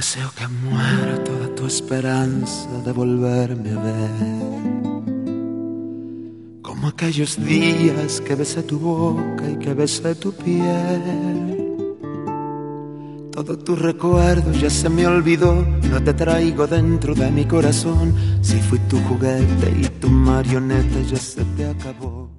Deseo que muera toda tu esperanza de volverme a ver, como aquellos días que besé tu boca y que besé tu piel. Todo tu recuerdo ya se me olvidó, no te traigo dentro de mi corazón. Si fui tu juguete y tu marioneta ya se te acabó.